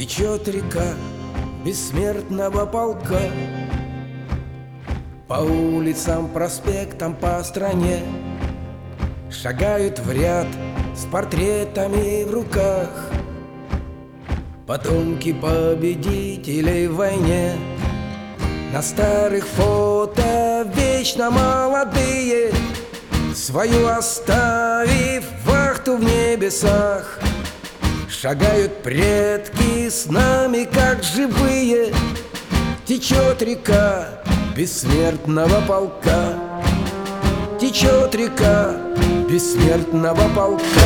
Течет река бессмертного полка по улицам, проспектам, по стране. Шагают в ряд с портретами в руках потомки победителей в войне. На старых фото вечно молодые, свою оставив вахту в небесах. Шагают предки с нами, как живые. Течет река бессмертного полка. Течет река бессмертного полка.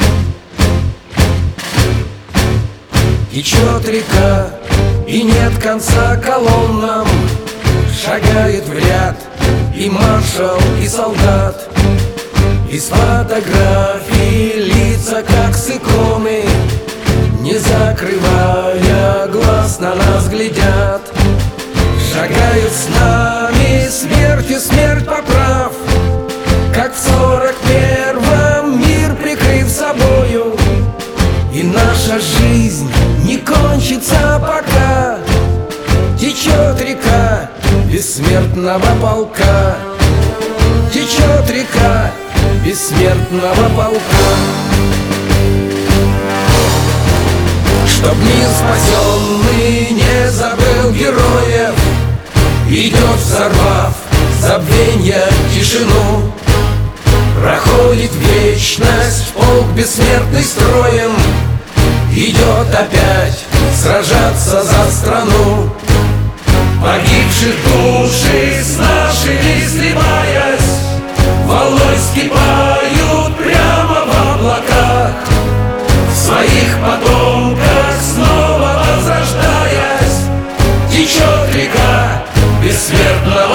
Течет река, и нет конца колоннам. Шагает в ряд и маршал, и солдат. Из фотографий лица, как с иконы, не закрывая глаз, на нас глядят. Шагают с нами, смертью смерть поправ, как в 41-м мир прикрыв собою. И наша жизнь не кончится пока. Течет река бессмертного полка. Течет река бессмертного полка. Чтоб мир спасенный не забыл героев, идет, взорвав забвенья тишину. Проходит вечность, полк бессмертный строем, идет опять сражаться за страну. Погибших души с нашими сливаясь, волной вскипают прямо в облаках. В своих потомках снова возрождаясь, течет река бессмертного